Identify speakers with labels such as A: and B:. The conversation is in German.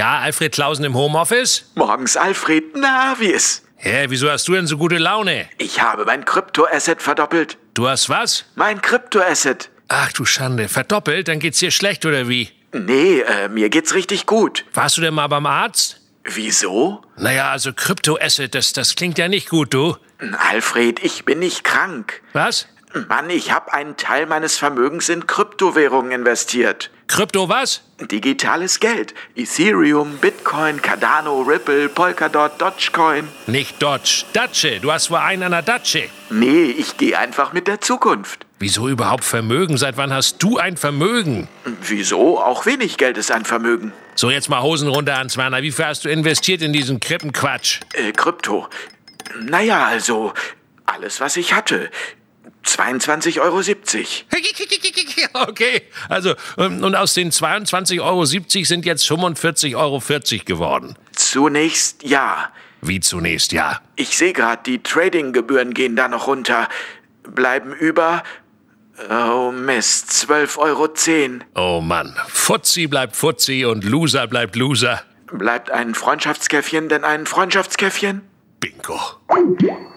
A: Ja, Alfred Klausen im Homeoffice?
B: Morgens, Alfred. Na, wie ist?
A: Hä, wieso hast du denn so gute Laune?
B: Ich habe mein Kryptoasset verdoppelt.
A: Du hast was?
B: Mein Kryptoasset.
A: Ach du Schande, verdoppelt? Dann geht's dir schlecht, oder wie?
B: Nee, mir geht's richtig gut.
A: Warst du denn mal beim Arzt?
B: Wieso?
A: Naja, also Kryptoasset, das klingt ja nicht gut, du.
B: Alfred, ich bin nicht krank.
A: Was?
B: Mann, ich habe einen Teil meines Vermögens in Kryptowährungen investiert.
A: Krypto was?
B: Digitales Geld. Ethereum, Bitcoin, Cardano, Ripple, Polkadot, Dogecoin.
A: Nicht Dodge, Datsche. Du hast wohl einen an der Datsche.
B: Nee, ich gehe einfach mit der Zukunft.
A: Wieso überhaupt Vermögen? Seit wann hast du ein Vermögen?
B: Wieso? Auch wenig Geld ist ein Vermögen.
A: So, jetzt mal Hosen runter, Hans-Werner. Wie viel hast du investiert in diesen Krippenquatsch?
B: Krypto. Naja, also, alles, was ich hatte. 22,70 €.
A: Okay, also, und aus den 22,70 € sind jetzt 45,40 € geworden.
B: Zunächst ja.
A: Wie zunächst, ja.
B: Ich sehe gerade, die Tradinggebühren gehen da noch runter. Bleiben über... Oh Mist, 12,10 €.
A: Oh Mann, Fuzzi bleibt Fuzzi und Loser bleibt Loser.
B: Bleibt ein Freundschaftskäffchen denn ein Freundschaftskäffchen?
A: Bingo.